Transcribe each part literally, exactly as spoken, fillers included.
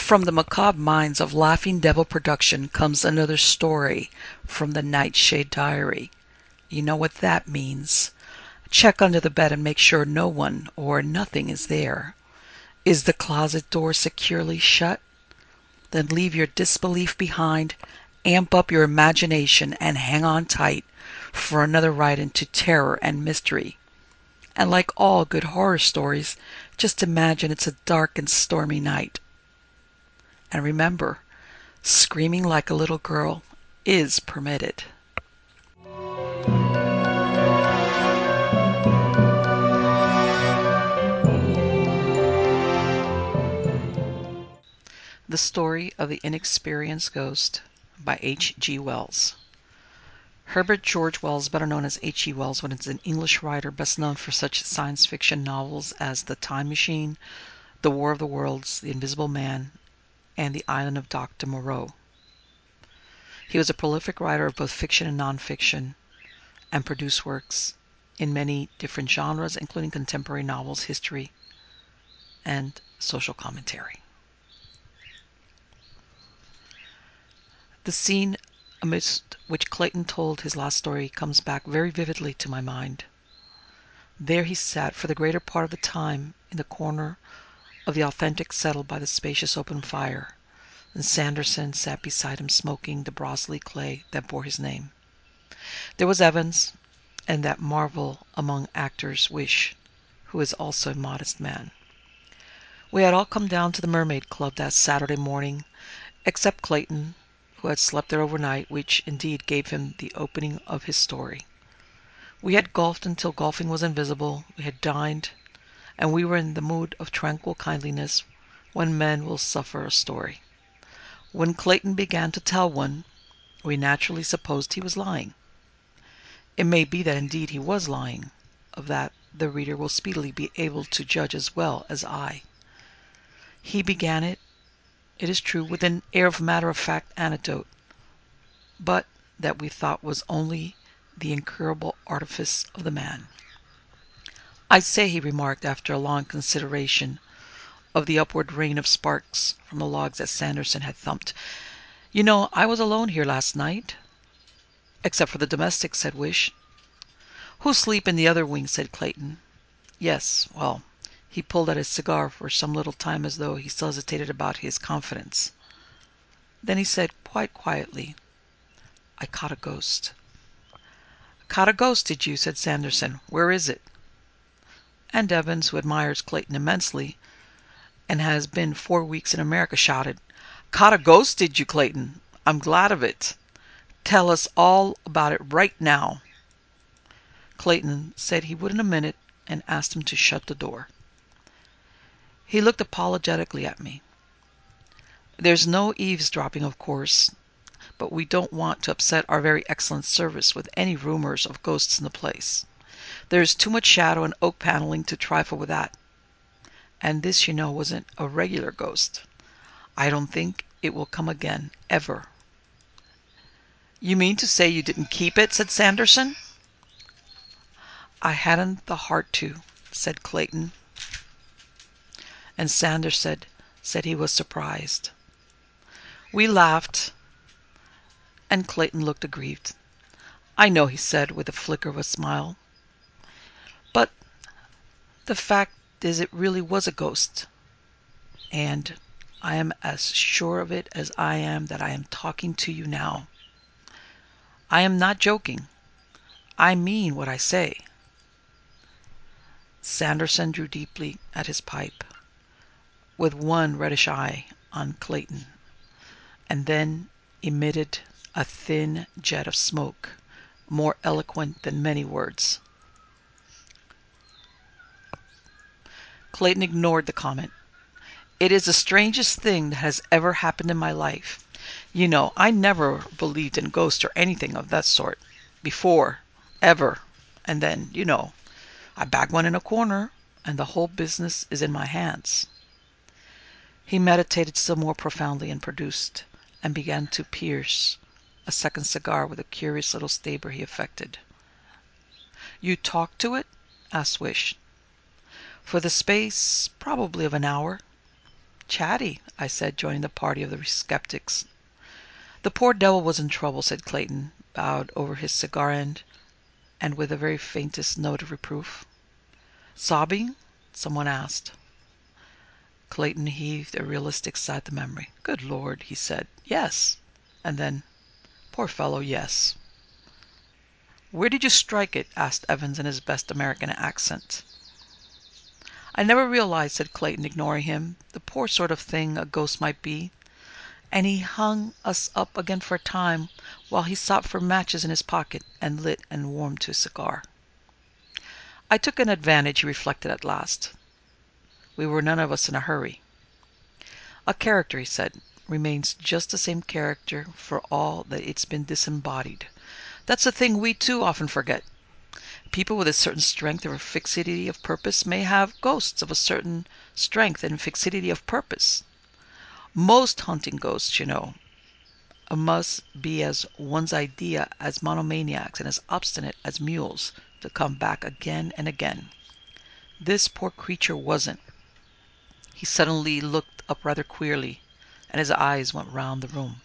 From the macabre minds of Laughing Devil Production comes another story from the Nightshade Diary. You know what that means. Check under the bed and make sure no one or nothing is there. Is the closet door securely shut? Then leave your disbelief behind, amp up your imagination, and hang on tight for another ride into terror and mystery. And like all good horror stories, just imagine it's a dark and stormy night. And remember, screaming like a little girl is permitted. The Story of the Inexperienced Ghost by H G Wells. Herbert George Wells, better known as H G Wells, was an English writer best known for such science fiction novels as The Time Machine, The War of the Worlds, The Invisible Man, and The Island of Doctor Moreau. He was a prolific writer of both fiction and nonfiction, and produced works in many different genres, including contemporary novels, history, and social commentary. The scene amidst which Clayton told his last story comes back very vividly to my mind. There he sat for the greater part of the time in the corner of the authentic settle by the spacious open fire, and Sanderson sat beside him smoking the Broseley clay that bore his name. There was Evans, and that marvel among actors, Wish, who is also a modest man. We had all come down to the Mermaid Club that Saturday morning, except Clayton, who had slept there overnight, which indeed gave him the opening of his story. We had golfed until golfing was invisible, we had dined, and we were in the mood of tranquil kindliness when men will suffer a story. When Clayton began to tell one, we naturally supposed he was lying. It may be that indeed he was lying. Of that the reader will speedily be able to judge as well as I. He began it, it is true, with an air of matter-of-fact anecdote, but that we thought was only the incurable artifice of the man. "I say," he remarked, after a long consideration of the upward rain of sparks from the logs that Sanderson had thumped, "you know, I was alone here last night." "Except for the domestics," said Wish. "Who sleep in the other wing," said Clayton. "Yes, well," he pulled at his cigar for some little time as though he still hesitated about his confidence. Then he said quite quietly, "I caught a ghost." "Caught a ghost, did you?" said Sanderson. "Where is it?" And Evans, who admires Clayton immensely, and has been four weeks in America, shouted, "Caught a ghost, did you, Clayton? I'm glad of it. Tell us all about it right now." Clayton said he would in a minute, and asked him to shut the door. He looked apologetically at me. "There's no eavesdropping, of course, but we don't want to upset our very excellent service with any rumors of ghosts in the place. There's too much shadow and oak paneling to trifle with that. And this, you know, wasn't a regular ghost. I don't think it will come again, ever." "You mean to say you didn't keep it?" said Sanderson. "I hadn't the heart to," said Clayton. And Sanderson said he was surprised. We laughed, and Clayton looked aggrieved. "I know," he said, with a flicker of a smile. "But the fact is it really was a ghost. And I am as sure of it as I am that I am talking to you now. I am not joking. I mean what I say." Sanderson drew deeply at his pipe, with one reddish eye on Clayton, and then emitted a thin jet of smoke, more eloquent than many words. Clayton ignored the comment. "It is the strangest thing that has ever happened in my life. You know, I never believed in ghosts or anything of that sort before, ever. And then, you know, I bagged one in a corner, and the whole business is in my hands." He meditated still more profoundly, and produced and began to pierce a second cigar with a curious little stabber he affected. "You talked to it?" asked Wish. "For the space, probably, of an hour." Chatty, I said, joining the party of the skeptics. The poor devil was in trouble, said Clayton, bowed over his cigar end, and with the very faintest note of reproof. Sobbing? Someone asked. Clayton heaved a realistic sigh at the memory. Good Lord, he said. Yes. And then, poor fellow, yes. Where did you strike it? Asked Evans in his best American accent. I never realized, said Clayton, ignoring him, the poor sort of thing a ghost might be. And he hung us up again for a time while he sought for matches in his pocket and lit and warmed to his cigar. I took an advantage, he reflected at last. We were none of us in a hurry. A character, he said, remains just the same character for all that it's been disembodied. That's a thing we too often forget. People with a certain strength or fixity of purpose may have ghosts of a certain strength and fixity of purpose. Most hunting ghosts, you know, must be as one's idea as monomaniacs and as obstinate as mules to come back again and again. This poor creature wasn't. He suddenly looked up rather queerly, and his eyes went round the room.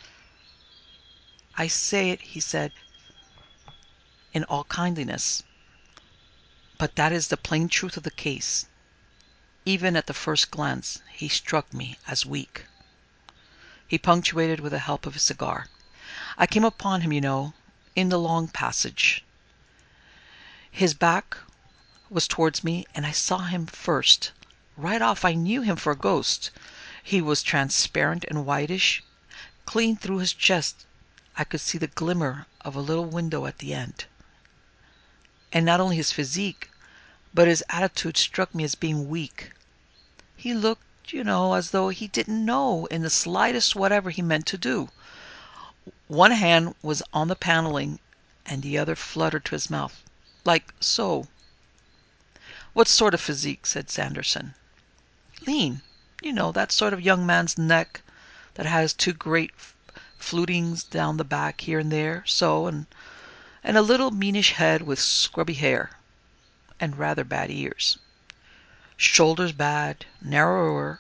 I say it, he said, in all kindliness, but that is the plain truth of the case. Even at the first glance, he struck me as weak. He punctuated with the help of his cigar. I came upon him, you know, in the long passage. His back was towards me, and I saw him first. Right off I knew him for a ghost. He was transparent and whitish. Clean through his chest I could see the glimmer of a little window at the end. And not only his physique, but his attitude struck me as being weak. He looked, you know, as though he didn't know in the slightest whatever he meant to do. One hand was on the paneling, and the other fluttered to his mouth, like so. What sort of physique? Said Sanderson. Lean. You know, that sort of young man's neck that has two great flutings down the back here and there, so, and and a little meanish head with scrubby hair, and rather bad ears. Shoulders bad, narrower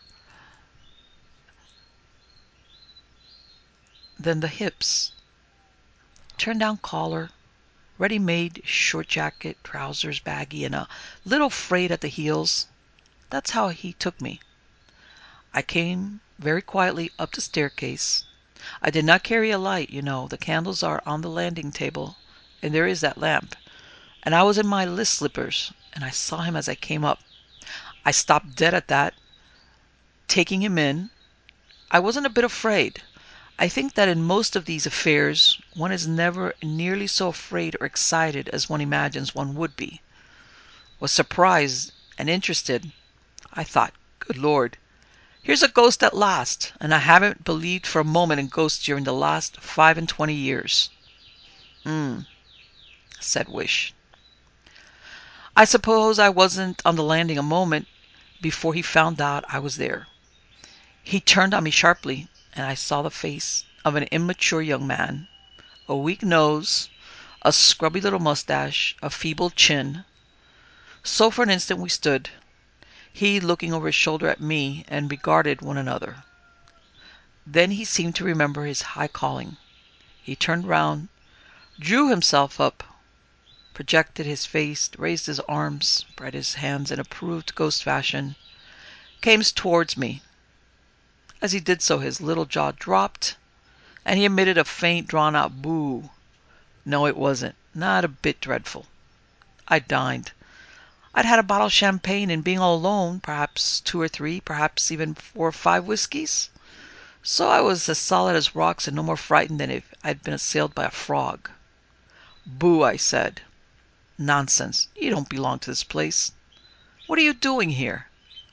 than the hips. Turn-down collar, ready-made short jacket, trousers baggy, and a little frayed at the heels. That's how he took me. I came very quietly up the staircase. I did not carry a light, you know. The candles are on the landing table, and there is that lamp. And I was in my list slippers, and I saw him as I came up. I stopped dead at that, taking him in. I wasn't a bit afraid. I think that in most of these affairs, one is never nearly so afraid or excited as one imagines one would be. Was surprised and interested. I thought, good Lord, here's a ghost at last, and I haven't believed for a moment in ghosts during the last five and twenty years. Hmm, said Wish. I suppose I wasn't on the landing a moment before he found out I was there. He turned on me sharply, and I saw the face of an immature young man, a weak nose, a scrubby little mustache, a feeble chin. So for an instant we stood, he looking over his shoulder at me, and regarded one another. Then he seemed to remember his high calling. He turned round, drew himself up, projected his face, raised his arms, spread his hands in approved ghost fashion, came towards me. As he did so, his little jaw dropped, and he emitted a faint, drawn-out boo. No, it wasn't. Not a bit dreadful. I'd dined. I'd had a bottle of champagne, and being all alone, perhaps two or three, perhaps even four or five whiskies. So I was as solid as rocks and no more frightened than if I'd been assailed by a frog. Boo, I said. Nonsense. You don't belong to this place. What are you doing here?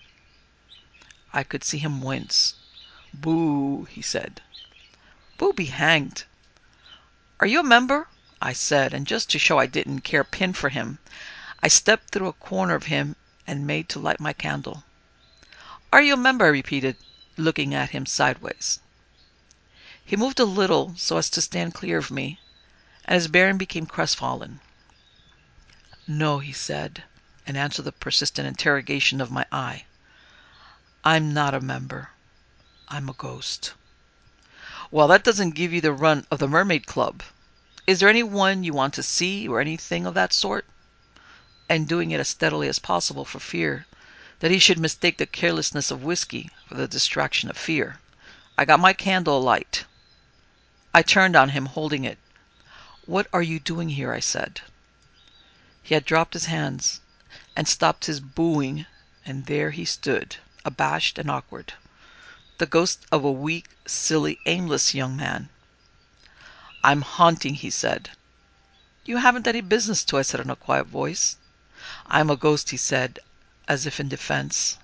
I could see him wince. Boo, he said. Boo be hanged. Are you a member? I said, and just to show I didn't care a pin for him, I stepped through a corner of him and made to light my candle. Are you a member? I repeated, looking at him sideways. He moved a little so as to stand clear of me, and his bearing became crestfallen. No, he said, and answered the persistent interrogation of my eye. I'm not a member. I'm a ghost. Well, that doesn't give you the run of the Mermaid Club. Is there anyone you want to see or anything of that sort? And doing it as steadily as possible for fear that he should mistake the carelessness of whiskey for the distraction of fear. I got my candle alight. I turned on him, holding it. "What are you doing here?" I said. He had dropped his hands and stopped his booing, and there he stood, abashed and awkward, the ghost of a weak, silly, aimless young man. "I'm haunting," he said. "You haven't any business to," I said in a quiet voice. "I'm a ghost," he said, as if in defense.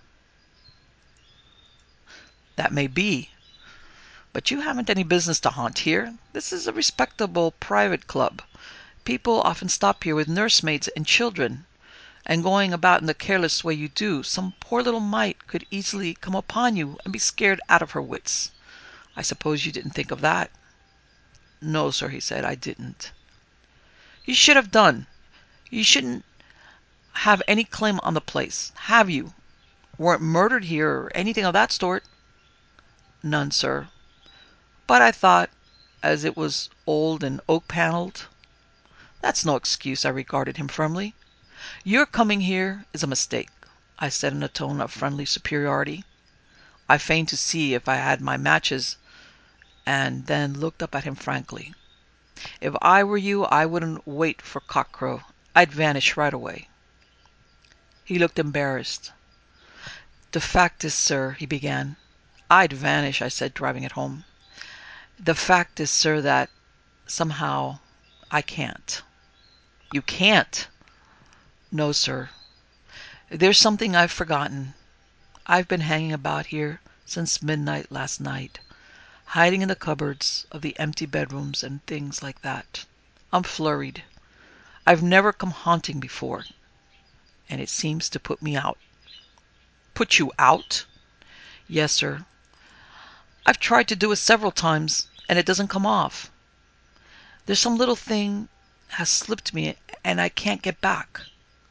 "That may be, but you haven't any business to haunt here. This is a respectable private club. People often stop here with nursemaids and children, and going about in the careless way you do, some poor little mite could easily come upon you and be scared out of her wits. I suppose you didn't think of that?" "No, sir," he said, "I didn't." "You should have done. You shouldn't have any claim on the place, have you? Weren't murdered here or anything of that sort?" "None, sir. But I thought, as it was old and oak-panelled—" "That's no excuse," I regarded him firmly. "Your coming here is a mistake," I said in a tone of friendly superiority. I feigned to see if I had my matches, and then looked up at him frankly. "If I were you, I wouldn't wait for cockcrow. I'd vanish right away." He looked embarrassed. "The fact is, sir," he began. "I'd vanish," I said, driving it home. "The fact is, sir, that somehow I can't." "You can't?" "No, sir. There's something I've forgotten. I've been hanging about here since midnight last night, hiding in the cupboards of the empty bedrooms and things like that. I'm flurried. I've never come haunting before, and it seems to put me out." "Put you out?" "Yes, sir. I've tried to do it several times, and it doesn't come off. There's some little thing has slipped me, and I can't get back.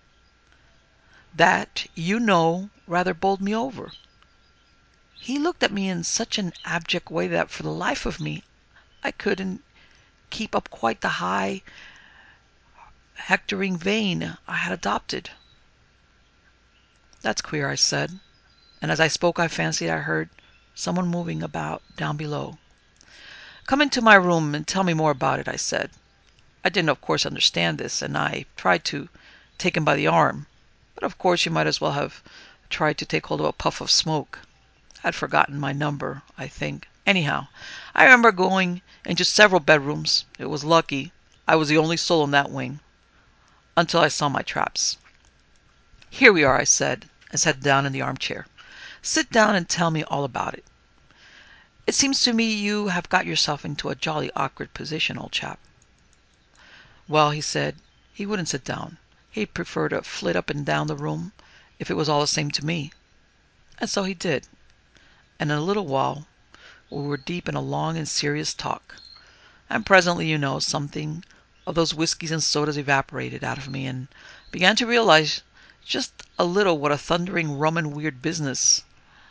That, you know, rather bowled me over." He looked at me in such an abject way that for the life of me I couldn't keep up quite the high, hectoring vein I had adopted. "That's queer," I said, and as I spoke I fancied I heard someone moving about down below. "Come into my room and tell me more about it," I said. I didn't of course understand this, and I tried to take him by the arm, but of course you might as well have tried to take hold of a puff of smoke. I'd forgotten my number, I think. Anyhow, I remember going into several bedrooms. It was lucky. I was the only soul in that wing, until I saw my traps. "Here we are," I said, and sat down in the armchair. "Sit down and tell me all about it. It seems to me you have got yourself into a jolly awkward position, old chap." "Well," he said, he wouldn't sit down. He'd prefer to flit up and down the room if it was all the same to me. And so he did. And in a little while we were deep in a long and serious talk. And presently, you know, something of those whiskies and sodas evaporated out of me, and began to realize just a little what a thundering rum and weird business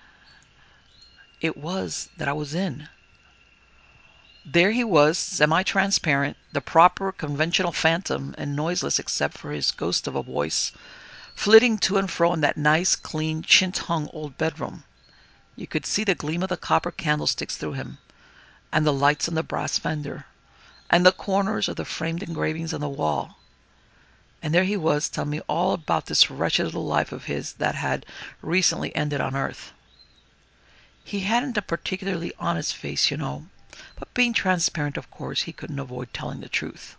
it was that I was in. There he was, semi-transparent, the proper conventional phantom, and noiseless except for his ghost of a voice, flitting to and fro in that nice, clean, chintz-hung old bedroom. You could see the gleam of the copper candlesticks through him, and the lights on the brass fender, and the corners of the framed engravings on the wall. And there he was, telling me all about this wretched little life of his that had recently ended on earth. He hadn't a particularly honest face, you know, but being transparent, of course, he couldn't avoid telling the truth.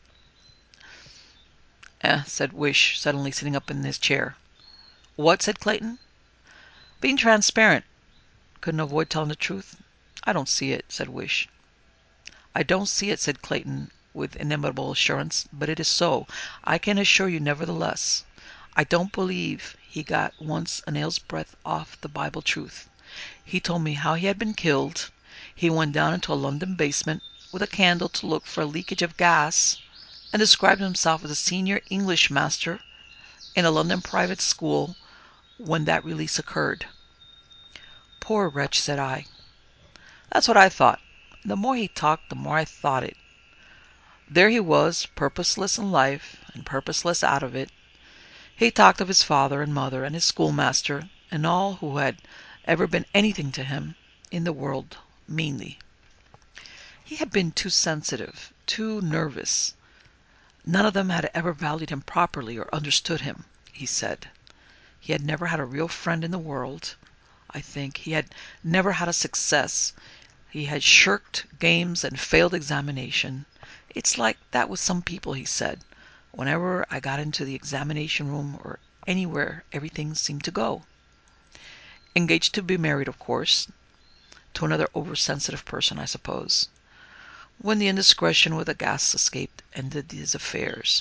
"Eh," said Wish, suddenly sitting up in his chair. "What?" said Clayton. "Being transparent. Couldn't avoid telling the truth? I don't see it," said Wish. "I don't see it," said Clayton with inimitable assurance, "but it is so, I can assure you nevertheless. I don't believe he got once a nail's breadth off the Bible truth. He told me how he had been killed. He went down into a London basement with a candle to look for a leakage of gas, and described himself as a senior English master in a London private school when that release occurred. Poor wretch, said I. That's what I thought. The more he talked, the more I thought it. There he was, purposeless in life, and purposeless out of it. He talked of his father and mother and his schoolmaster, and all who had ever been anything to him in the world meanly. He had been too sensitive, too nervous. None of them had ever valued him properly or understood him, he said. He had never had a real friend in the world, I think. He had never had a success. He had shirked games and failed examination. It's like that with some people, he said. Whenever I got into the examination room or anywhere, everything seemed to go. Engaged to be married, of course, to another oversensitive person, I suppose, when the indiscretion with the gas escape ended his affairs.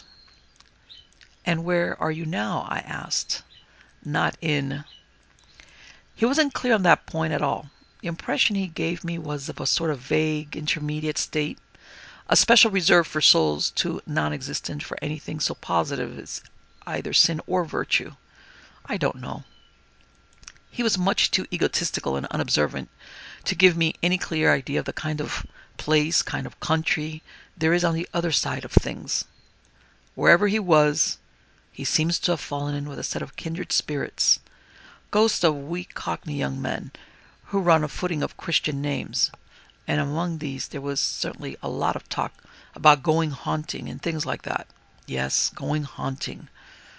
And where are you now? I asked. Not in... He wasn't clear on that point at all. The impression he gave me was of a sort of vague, intermediate state, a special reserve for souls too non-existent for anything so positive as either sin or virtue. I don't know. He was much too egotistical and unobservant to give me any clear idea of the kind of place, kind of country there is on the other side of things. Wherever he was, he seems to have fallen in with a set of kindred spirits, ghosts of weak cockney young men who run a footing of Christian names, and among these there was certainly a lot of talk about going haunting and things like that. Yes, going haunting.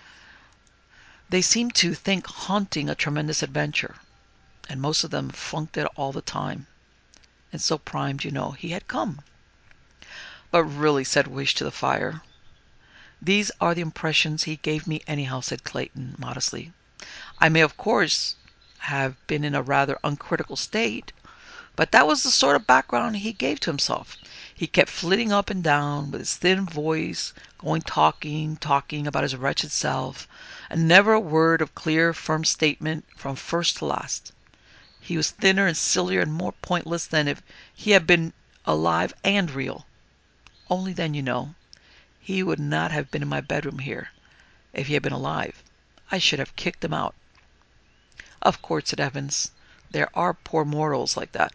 They seemed to think haunting a tremendous adventure, and most of them funked it all the time. And so primed, you know, he had come. But really, said Wish to the fire. These are the impressions he gave me anyhow, said Clayton modestly. I may, of course, have been in a rather uncritical state, but that was the sort of background he gave to himself. He kept flitting up and down with his thin voice, going talking, talking about his wretched self, and never a word of clear, firm statement from first to last. He was thinner and sillier and more pointless than if he had been alive and real. Only then, you know, he would not have been in my bedroom here if he had been alive. I should have kicked him out. Of course, said Evans, there are poor mortals like that.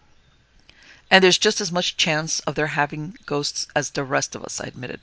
And there's just as much chance of their having ghosts as the rest of us, I admitted.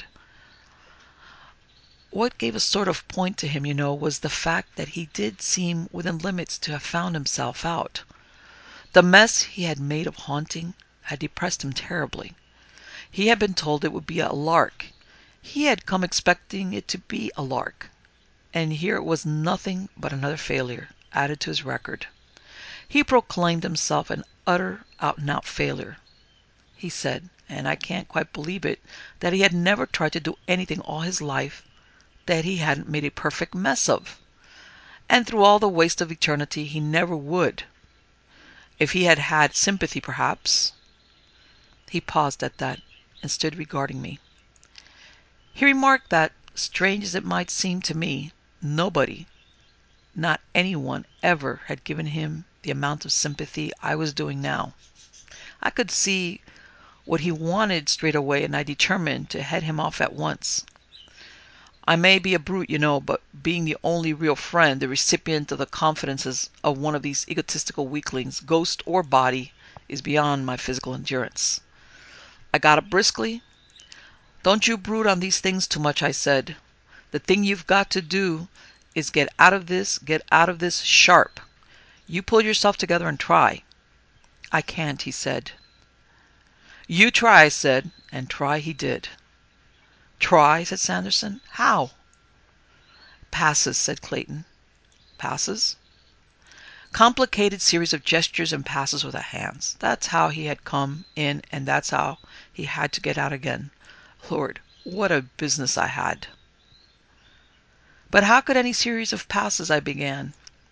What gave a sort of point to him, you know, was the fact that he did seem within limits to have found himself out. The mess he had made of haunting had depressed him terribly. He had been told it would be a lark. He had come expecting it to be a lark. And here it was nothing but another failure added to his record. He proclaimed himself an utter out-and-out failure. He said, and I can't quite believe it, that he had never tried to do anything all his life that he hadn't made a perfect mess of. And through all the waste of eternity he never would. If he had had sympathy, perhaps. He paused at that and stood regarding me. He remarked that, strange as it might seem to me, nobody, not anyone, ever had given him the amount of sympathy I was doing now. I could see what he wanted straight away, and I determined to head him off at once. I may be a brute, you know, but being the only real friend, the recipient of the confidences of one of these egotistical weaklings, ghost or body, is beyond my physical endurance. I got up briskly. Don't you brood on these things too much, I said. The thing you've got to do is get out of this, get out of this sharp. You pull yourself together and try. I can't, he said. You try, I said, and try he did. Try, said Sanderson. How? Passes, said Clayton. Passes? Complicated series of gestures and passes with the hands. That's how he had come in, and that's how he had to get out again. Lord, what a business I had. But how could any series of passes, I began.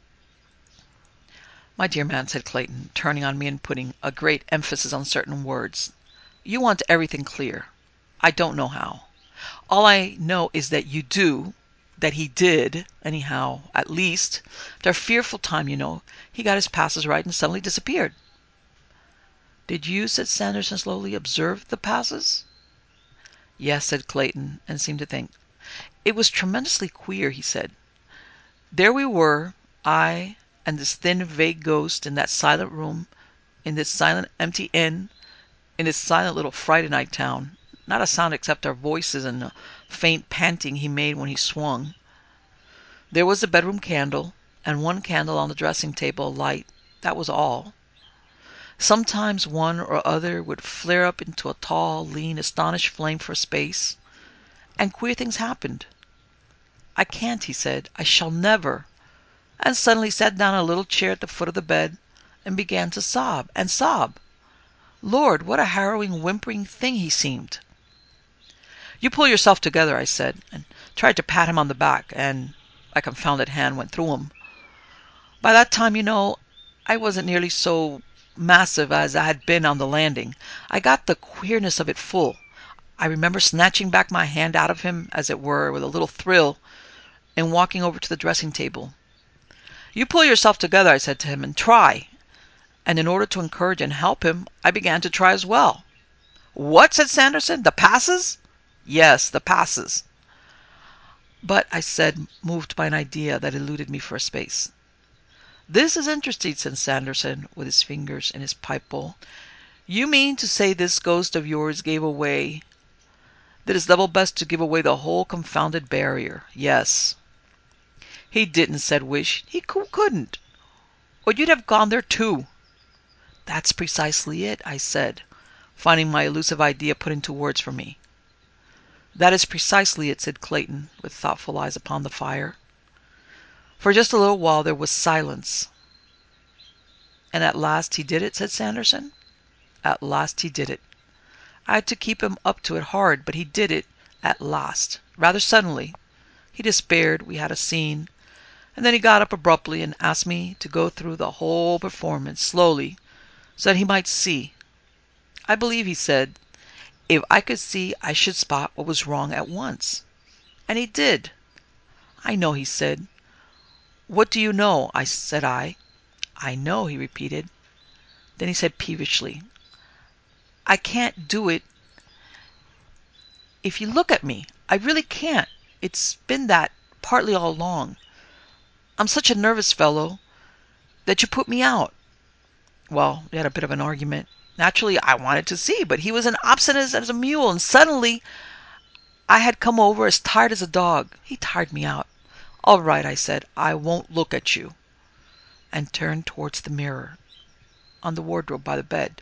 My dear man, said Clayton, turning on me and putting a great emphasis on certain words, you want everything clear. I don't know how. All I know is that you do, that he did, anyhow, at least. After a fearful time, you know, he got his passes right and suddenly disappeared. Did you, said Sanderson slowly, observe the passes? Yes, said Clayton, and seemed to think. It was tremendously queer, he said. There we were, I And this thin, vague ghost in that silent room, in this silent, empty inn, in this silent little Friday night town, not a sound except our voices and the faint panting he made when he swung. There was the bedroom candle, and one candle on the dressing table alight. That was all. Sometimes one or other would flare up into a tall, lean, astonished flame for a space, and queer things happened. "I can't," he said. "I shall never," and suddenly sat down in a little chair at the foot of the bed and began to sob and sob. Lord, what a harrowing, whimpering thing he seemed. "You pull yourself together," I said, and tried to pat him on the back, and my confounded hand went through him. By that time, you know, I wasn't nearly so massive as I had been on the landing. I got the queerness of it full. I remember snatching back my hand out of him, as it were, with a little thrill, and walking over to the dressing table. "You pull yourself together," I said to him, "and try." And in order to encourage and help him, I began to try as well. "What?" said Sanderson. "The passes?" "Yes, the passes." "But," I said, moved by an idea that eluded me for a space. "This is interesting," said Sanderson, with his fingers in his pipe bowl. "You mean to say this ghost of yours gave away, did his level best to give away the whole confounded barrier?" "Yes." "He didn't," said Wish. "He couldn't. Or you'd have gone there too." "That's precisely it," I said, finding my elusive idea put into words for me. "That is precisely it," said Clayton, with thoughtful eyes upon the fire. For just a little while there was silence. "And at last he did it?" said Sanderson. "At last he did it. I had to keep him up to it hard, but he did it at last, rather suddenly. He despaired, we had a scene, and then he got up abruptly and asked me to go through the whole performance slowly, so that he might see. I believe, he said, if I could see, I should spot what was wrong at once. And he did. "I know," he said. "What do you know?" I said I. "I know," he repeated. Then he said peevishly, "I can't do it if you look at me. I really can't. It's been that, partly all along. I'm such a nervous fellow that you put me out." Well, we had a bit of an argument. Naturally, I wanted to see, but he was as obstinate as a mule, and suddenly I had come over as tired as a dog. He tired me out. "All right," I said, "I won't look at you," and turned towards the mirror on the wardrobe by the bed.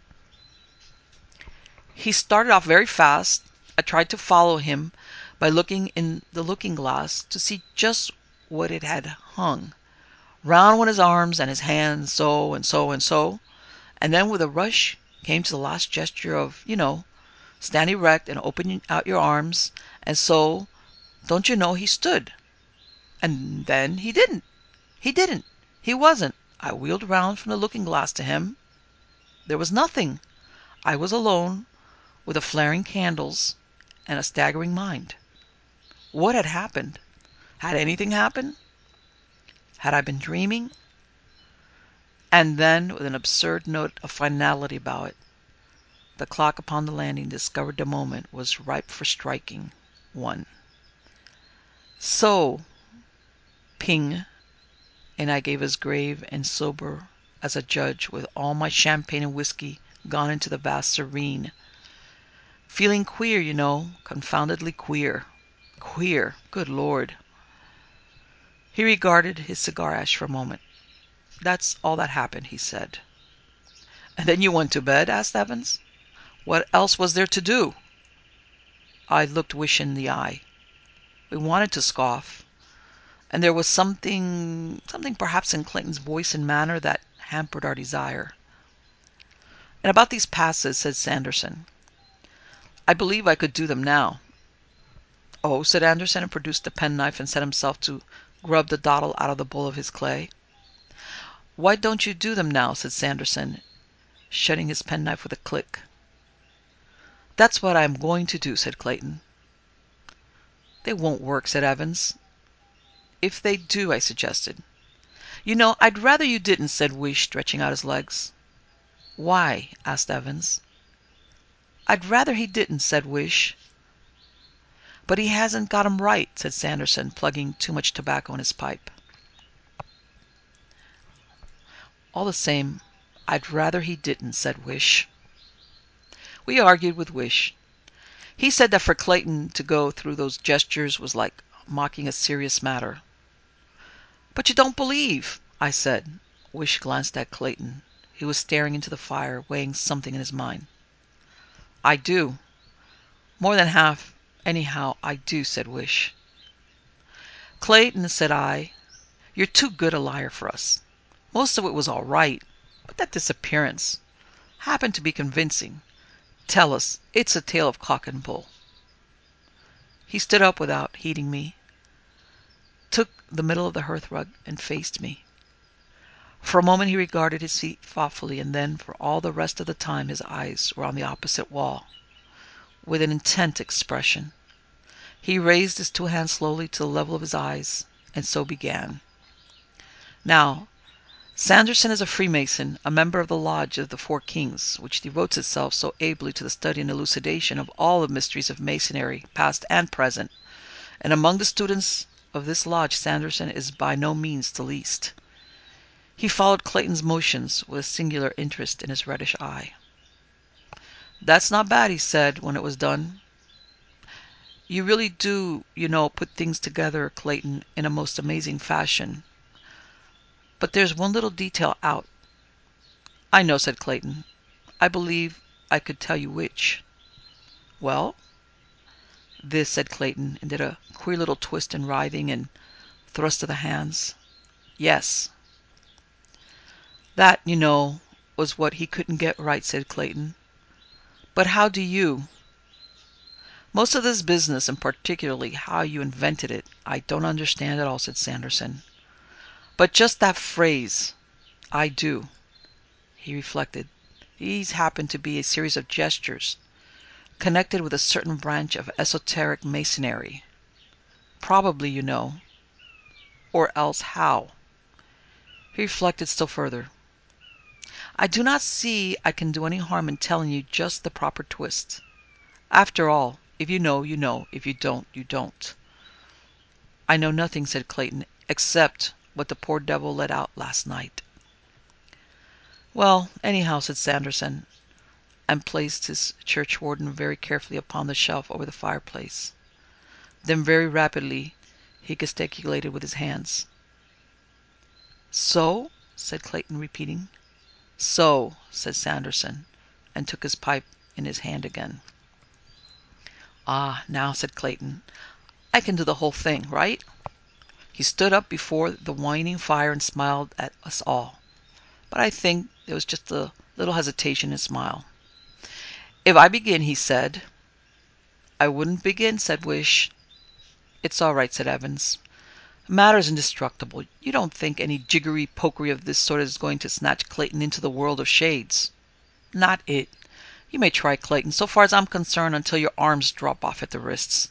He started off very fast. I tried to follow him by looking in the looking-glass to see just what it had hung. Round went his arms and his hands, so and so and so, and then with a rush came to the last gesture of, you know, stand erect and open out your arms, and so, don't you know, he stood. And then he didn't. He didn't. He wasn't. I wheeled round from the looking-glass to him. There was nothing. I was alone, with the flaring candles and a staggering mind. What had happened? Had anything happened? Had I been dreaming? And then, with an absurd note of finality about it, the clock upon the landing discovered the moment was ripe for striking one. "So, ping," and I gave as grave and sober as a judge, with all my champagne and whiskey gone into the vast serene. "Feeling queer, you know, confoundedly queer. Queer, good Lord." He regarded his cigar ash for a moment. "That's all that happened," he said. "And then you went to bed?" asked Evans. "What else was there to do?" I looked Wish in the eye. We wanted to scoff, and there was something, something perhaps in Clayton's voice and manner that hampered our desire. "And about these passes," said Sanderson. "I believe I could do them now." "Oh," said Anderson, and produced a penknife and set himself to grub the dottle out of the bowl of his clay. "Why don't you do them now?" said Sanderson, shutting his penknife with a click. "That's what I am going to do," said Clayton. "They won't work," said Evans. "If they do," I suggested. "You know, I'd rather you didn't," said Wish, stretching out his legs. "Why?" asked Evans. "I'd rather he didn't," said Wish. "But he hasn't got 'em right," said Sanderson, plugging too much tobacco in his pipe. All the same, I'd rather he didn't, said Wish. We argued with Wish. He said that for Clayton to go through those gestures was like mocking a serious matter. But you don't believe, I said. Wish glanced at Clayton. He was staring into the fire, weighing something in his mind. I do. More than half. Anyhow, I do, said Wish. Clayton, said I, you're too good a liar for us. Most of it was all right, but that disappearance happened to be convincing. Tell us, it's a tale of cock and bull. He stood up without heeding me, took the middle of the hearthrug, and faced me. For a moment he regarded his feet thoughtfully, and then for all the rest of the time his eyes were on the opposite wall, with an intent expression. He raised his two hands slowly to the level of his eyes, and so began. Now, Sanderson is a Freemason, a member of the Lodge of the Four Kings, which devotes itself so ably to the study and elucidation of all the mysteries of Masonry, past and present, and among the students of this lodge Sanderson is by no means the least. He followed Clayton's motions with a singular interest in his reddish eye. That's not bad, he said when it was done. You really do, you know, put things together, Clayton, in a most amazing fashion. But there's one little detail out. I know, said Clayton. I believe I could tell you which. Well? This, said Clayton, and did a queer little twist and writhing and thrust of the hands. Yes. That, you know, was what he couldn't get right, said Clayton. But how do you? Most of this business, and particularly how you invented it, I don't understand at all, said Sanderson. But just that phrase, I do. He reflected. These happen to be a series of gestures, connected with a certain branch of esoteric Masonry. Probably, you know. Or else how? He reflected still further. I do not see I can do any harm in telling you just the proper twist. After all, if you know, you know. If you don't, you don't. I know nothing, said Clayton, except what the poor devil let out last night. Well, anyhow, said Sanderson, and placed his churchwarden very carefully upon the shelf over the fireplace. Then very rapidly he gesticulated with his hands. So? Said Clayton, repeating. So, said Sanderson, and took his pipe in his hand again. Ah, now, said Clayton, I can do the whole thing, right? He stood up before the whining fire and smiled at us all. But I think there was just a little hesitation in his smile. If I begin, he said. I wouldn't begin, said Wish. It's all right, said Evans. Matter's indestructible. You don't think any jiggery-pokery of this sort is going to snatch Clayton into the world of shades. Not it. You may try, Clayton, so far as I'm concerned, until your arms drop off at the wrists.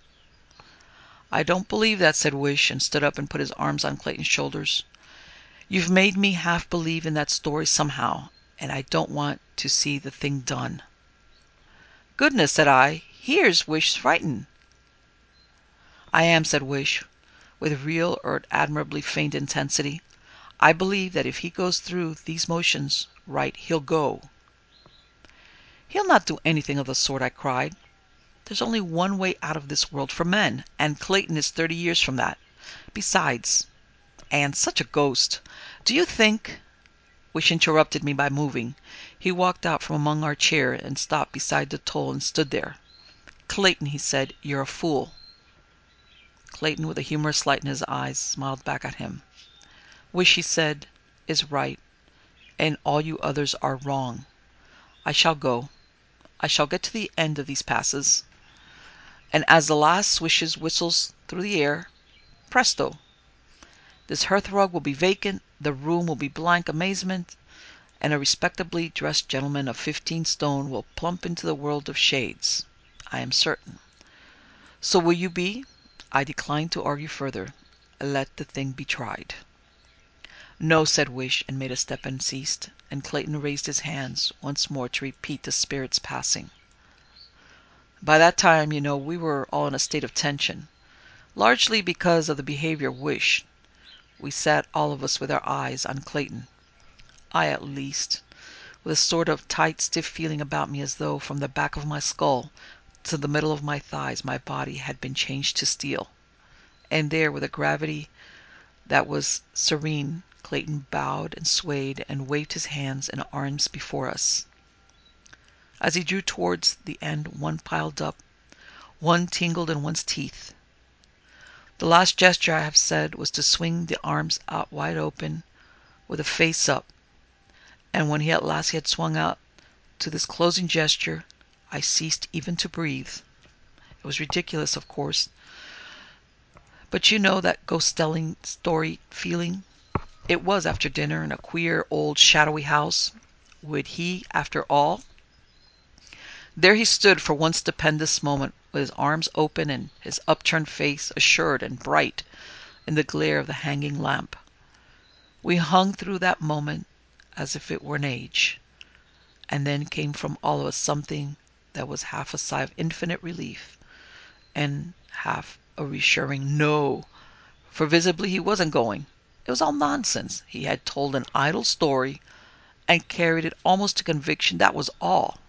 I don't believe that, said Wish, and stood up and put his arms on Clayton's shoulders. You've made me half believe in that story somehow, and I don't want to see the thing done. Goodness, said I, here's Wish frightened. I am, said Wish, with real or admirably feigned intensity. I believe that if he goes through these motions right, he'll go. He'll not do anything of the sort, I cried. There's only one way out of this world for men, and Clayton is thirty years from that. Besides, and such a ghost. Do you think... Wish interrupted me by moving. He walked out from among our chairs and stopped beside the toll and stood there. Clayton, he said, you're a fool. Clayton, with a humorous light in his eyes, smiled back at him. Wish, he said, is right, and all you others are wrong. I shall go. I shall get to the end of these passes, and as the last swishes whistles through the air, presto! This hearthrug will be vacant, the room will be blank amazement, and a respectably dressed gentleman of fifteen stone will plump into the world of shades. I am certain. So will you be? I decline to argue further. Let the thing be tried. No, said Wish, and made a step and ceased, and Clayton raised his hands once more to repeat the spirit's passing. By that time, you know, we were all in a state of tension, largely because of the behavior of Wish. We sat all of us with our eyes on Clayton. I at least, with a sort of tight, stiff feeling about me, as though from the back of my skull to the middle of my thighs my body had been changed to steel. And there, with a gravity that was serene, Clayton bowed and swayed and waved his hands and arms before us. As he drew towards the end, one piled up, one tingled in one's teeth. The last gesture, I have said, was to swing the arms out wide open, with a face up. And when he at last he had swung out to this closing gesture, I ceased even to breathe. It was ridiculous, of course, but you know that ghost-telling story feeling? It was after dinner in a queer, old, shadowy house. Would he, after all? There he stood for one stupendous moment, with his arms open and his upturned face assured and bright in the glare of the hanging lamp. We hung through that moment as if it were an age, and then came from all of us something that was half a sigh of infinite relief and half a reassuring no, for visibly he wasn't going. It was all nonsense. He had told an idle story and carried it almost to conviction, that was all.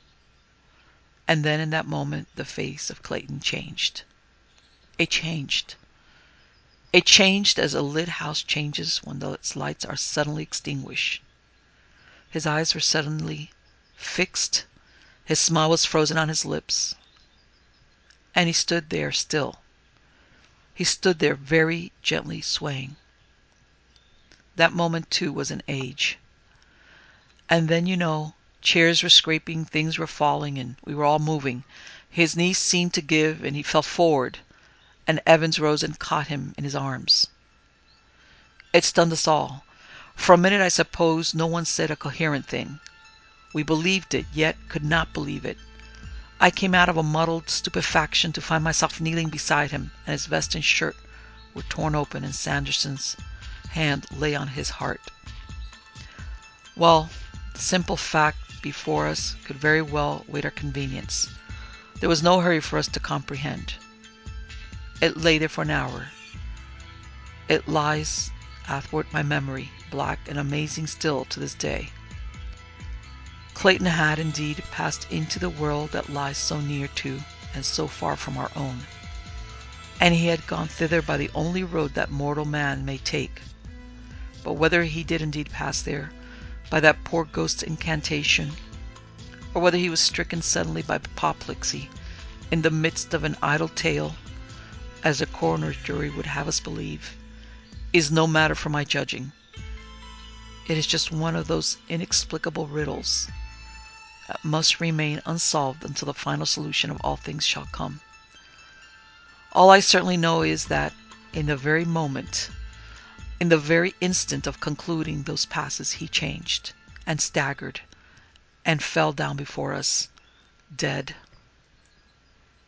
And then in that moment the face of Clayton changed. It changed. It changed as a lit house changes when its lights are suddenly extinguished. His eyes were suddenly fixed. His smile was frozen on his lips. And he stood there still. He stood there very gently swaying. That moment, too, was an age. And then, you know, chairs were scraping, things were falling, and we were all moving. His knees seemed to give, and he fell forward, and Evans rose and caught him in his arms. It stunned us all. For a minute, I suppose, no one said a coherent thing. We believed it, yet could not believe it. I came out of a muddled stupefaction to find myself kneeling beside him, and his vest and shirt were torn open, and Sanderson's hand lay on his heart. Well, the simple fact before us could very well wait our convenience. There was no hurry for us to comprehend. It lay there for an hour. It lies athwart my memory, black and amazing still to this day. Clayton had indeed passed into the world that lies so near to and so far from our own, and he had gone thither by the only road that mortal man may take. But whether he did indeed pass there, by that poor ghost's incantation, or whether he was stricken suddenly by apoplexy in the midst of an idle tale, as the coroner's jury would have us believe, is no matter for my judging. It is just one of those inexplicable riddles that must remain unsolved until the final solution of all things shall come. All I certainly know is that in the very moment, in the very instant of concluding those passes, he changed, and staggered, and fell down before us, dead.